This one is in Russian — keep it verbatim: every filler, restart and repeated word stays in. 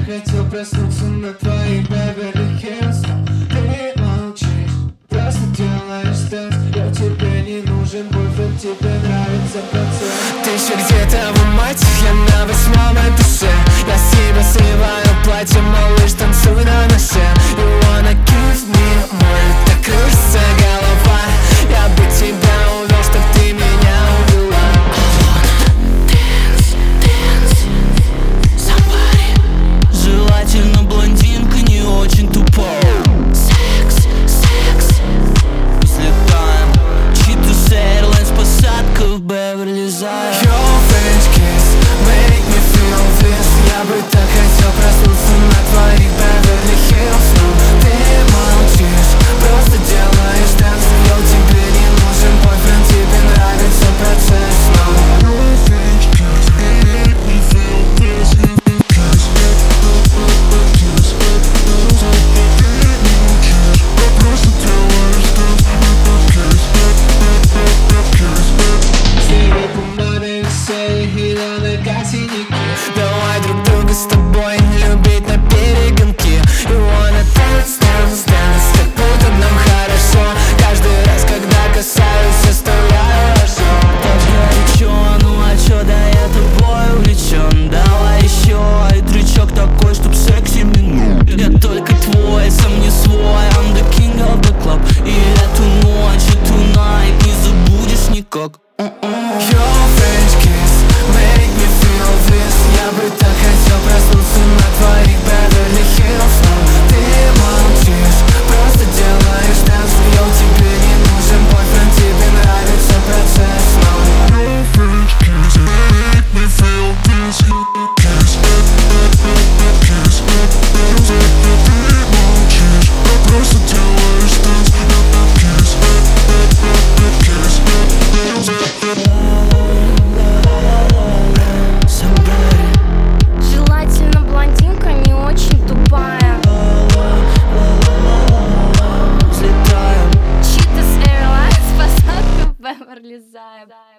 хотел проснуться на твоих Беверли-Хиллз. Ты молчишь, просто делаешь стенс. Я тебе не нужен бойфренд, тебе нравится процесс. Ты еще где-то в мать, я на восьмом этаже. Я с тебя сливаю платье, малыш, танцуй на носе. You wanna give me more, так кружится голова. Я бы тебя увел, чтоб ты меня увела. Dance, dance, somebody. Желательно блондинка, не очень тупая. Секс, секс, взлетаем. Cheetahs Airlines, посадка в Беверли-Займ. Your French kiss, make me feel this. Я бы так хотел проснуться на твоих Беверли-Хиллз. Но ты молчишь, просто делаешь танц. Yo, тебе не нужен бойфренд, тебе нравится процесс. Но Your French kiss, make me feel this. Kiss, kiss, просто делаешь танц. Снега помады, веселье и раны, как синяки. Давай друг друга с тобой любить на перегонки. You wanna dance, dance, dance, как будто нам хорошо. Каждый раз, когда касаюсь, оставляю ожог. Так горячо, ну а чё, да я тобой увлечен. Давай еще, и трючок такой, чтоб секси минут. Я только твой, сам не свой, I'm the king of the club. И эту ночь, эту night не забудешь никак. Your French kiss, make me feel this. Я бы так хотел проснуться на твоих Беверли-Хиллз. Но ты молчишь, просто делаешь танц. Yo, тебе не нужен бойфренд, тебе нравится процесс. Но Your French kiss, make me feel this. Kiss, kiss, ты молчишь, просто делаешь танц. Kiss, kiss, желательно блондинка, не очень тупая. Взлетаем. Cheetahs Airlines, посадка в Беверли-Займ.